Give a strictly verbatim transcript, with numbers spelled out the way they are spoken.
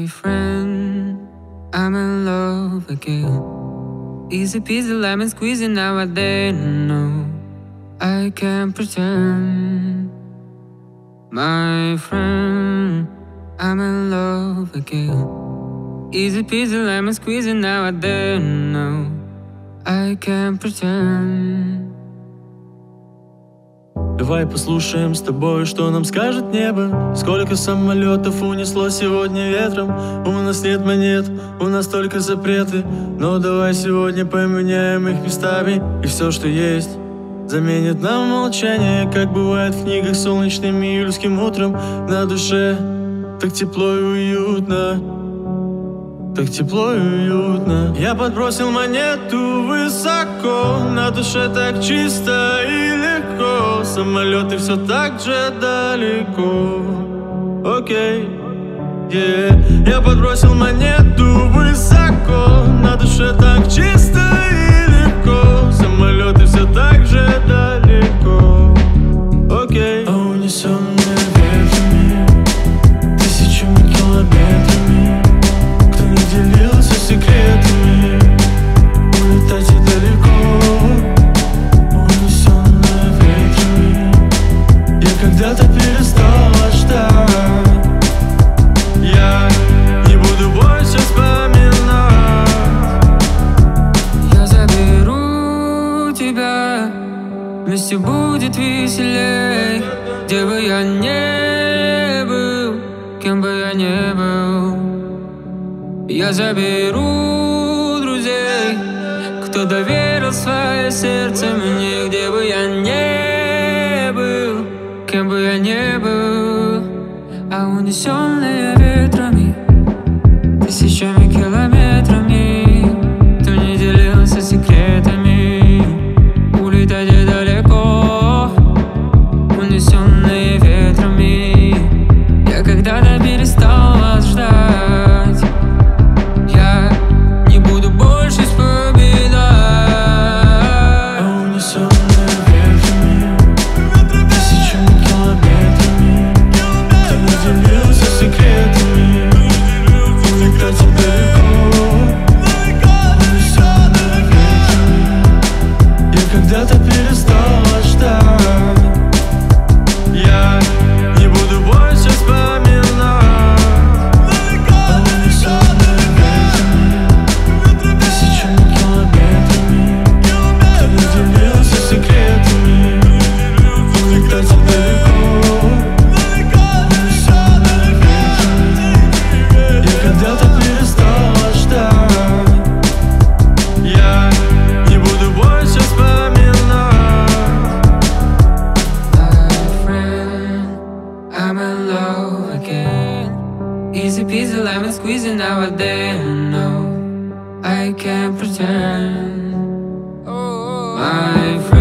friend, I'm in love again. Easy peasy lemon squeezy nowadays. No, I can't pretend. My friend, I'm in love again. Easy peasy lemon squeezy nowadays. No, I can't pretend. Давай послушаем с тобой, что нам скажет небо. Сколько самолетов унесло сегодня ветром. У нас нет монет, у нас только запреты. Но давай сегодня поменяем их местами. И все, что есть, заменит нам молчание. Как бывает в книгах солнечным июльским утром. На душе так тепло и уютно, так тепло и уютно. Я подбросил монету высоко, на душе так чисто и легко. Самолеты все так же далеко. Окей, okay. yeah. Я подбросил монету высоко, на душе так чисто и легко. Самолеты все так же далеко. Окей, okay. А унесенные ветрами тысячами километрами, кто не делился секретами, улетайте далеко. Унесенная ветрами, я когда-то перестала ждать. Я не буду больше вспоминать. Я заберу тебя, вместе будет веселей. Где бы я не был, кем бы я не был, я заберу друзей, кто доверил свое сердце мне. Где бы я не был, кем бы я не был, а унесенные ветрами тысячами километрами, кто не делился секретами, улетайте далеко. Унесенные ветрами, я когда-то перестал вас ждать. Я не буду больше вспоминать. А унесенные ветрами тысячами километрами, кто не делился секретами, улетайте далеко. Унесенные ветрами, я когда-то перестал вас ждать. Я не буду больше вспоминать. А унесенные ветрами тысячами километрами, кто не делился секретами, улетайте далеко. Унесенные ветрами, я когда-то перестал вас ждать. Я не буду больше вспоминать. I'm in love again. Easy peasy lemon squeezy nowadays. No, I can't pretend. My friend.